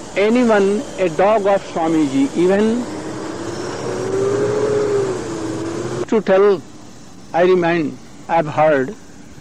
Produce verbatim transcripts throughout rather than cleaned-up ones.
anyone, a dog of Swamiji, even to tell, I remind, I've heard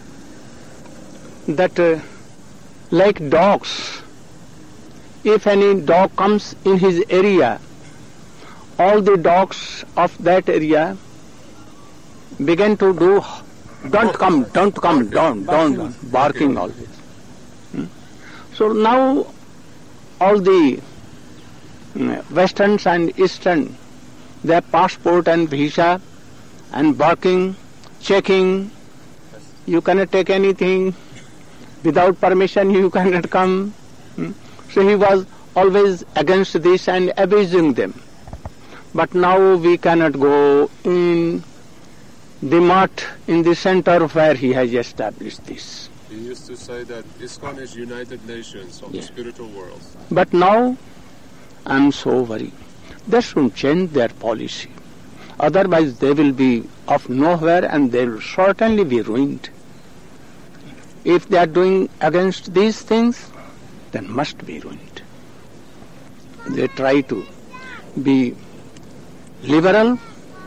that uh, like dogs, if any dog comes in his area, all the dogs of that area begin to do, don't come, don't come, don't, don't, barking always. Hmm? So now all the Westerns and Eastern, their passport and visa and barking, checking, you cannot take anything, without permission you cannot come. Hmm? So he was always against this and abusing them. But now we cannot go in the mart in the center where he has established this. He used to say that ISKCON is United Nations of yeah. the spiritual world. But now I am so worried. They should change their policy. Otherwise they will be of nowhere and they will certainly be ruined. If they are doing against these things, then must be ruined. They try to be liberal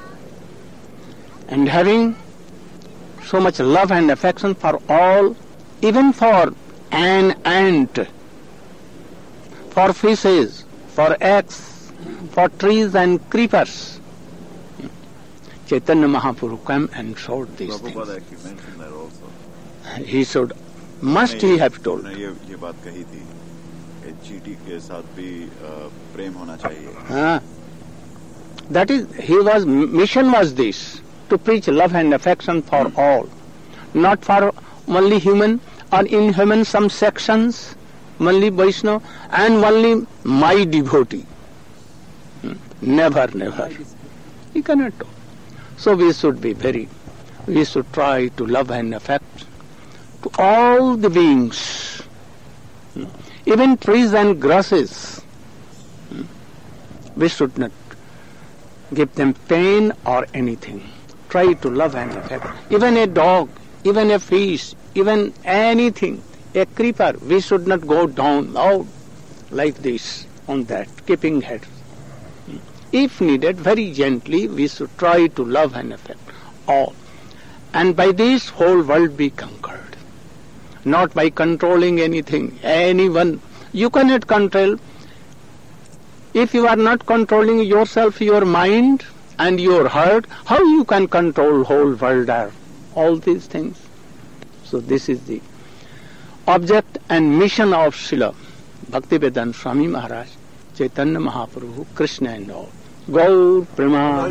and having so much love and affection for all, even for an ant, for fishes, for eggs, for trees and creepers. Chaitanya Mahaprabhu came and showed these Prabhupada things. actually mentioned that also. He should, must he have told. ये ये बात कही थी कि चींटी के साथ भी प्रेम होना चाहिए. हाँ. That is, he was, mission was this, to preach love and affection for mm. all, not for only human or inhuman some sections, only Vaishnava and only my devotee. Hmm. Never, never. He cannot do. So we should be very, we should try to love and affect to all the beings, hmm. even trees and grasses. Hmm. We should not give them pain or anything. Try to love and affect. Even a dog, even a fish, even anything, a creeper, we should not go down out like this on that, keeping head. If needed, very gently, we should try to love and affect all. And by this, whole world be conquered. Not by controlling anything, anyone. You cannot control. If you are not controlling yourself, your mind and your heart, how you can control whole world or all these things? So this is the object and mission of Srila Bhaktivedanta Swami Maharaj, Chaitanya Mahaprabhu, Krishna and all. Gaur Prema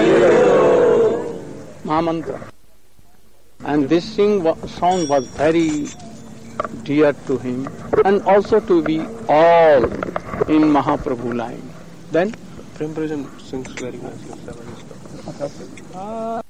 Mahamantra. And this sing, song was very dear to him and also to be all in Mahaprabhu line. Then Prem Bhajan sings very nicely.